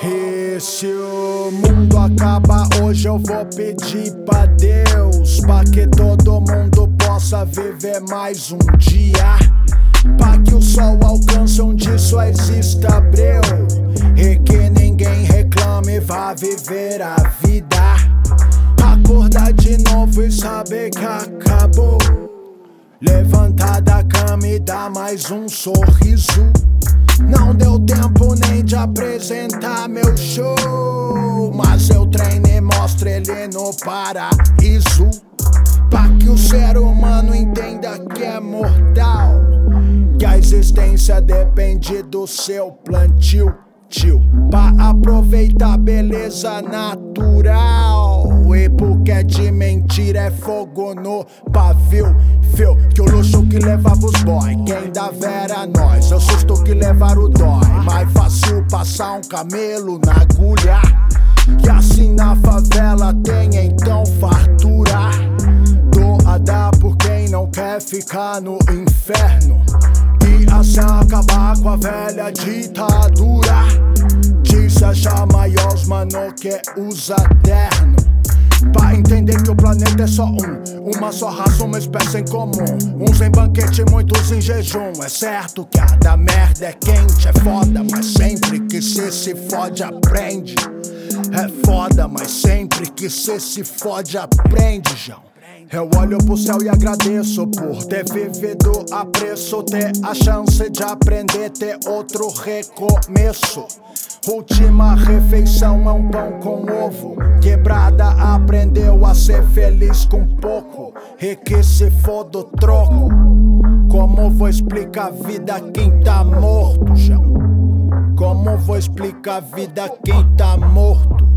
E se o mundo acaba hoje, eu vou pedir pra Deus, pra que todo mundo possa viver mais um dia, pra que o sol alcance onde só exista breu, e que ninguém reclame e vá viver a vida. Acordar de novo e saber que acabou, levantar da cama e dar mais um sorriso. Não deu tempo nem de apresentar meu show, mas eu treino e mostro ele no paraíso, pra que o ser humano entenda que é mortal, que a existência depende do seu plantio, pra aproveitar a beleza natural. E porque é de mentira é fogo no pavio. Fio, que o luxo que levava os boy, quem dá vera nós, é o susto que levar o dói. Mais fácil passar um camelo na agulha, e assim na favela tem então fartura. Doada por quem não quer ficar no inferno, e assim acabar com a velha ditadura. Diz achar maior os mano que usa terno, pra entender que o planeta é só uma só raça, uma espécie em comum. Uns em banquete, muitos em jejum. É certo que a da merda é quente, é foda, mas sempre que cê se fode aprende. É foda, mas sempre que cê se fode aprende, João. Eu olho pro céu e agradeço por ter vivido a preço, ter a chance de aprender, ter outro recomeço. Última refeição é um pão com ovo, quebrada aprendeu a ser feliz com pouco, e que se foda o troco. Como vou explicar a vida a quem tá morto, João? Como vou explicar a vida a quem tá morto?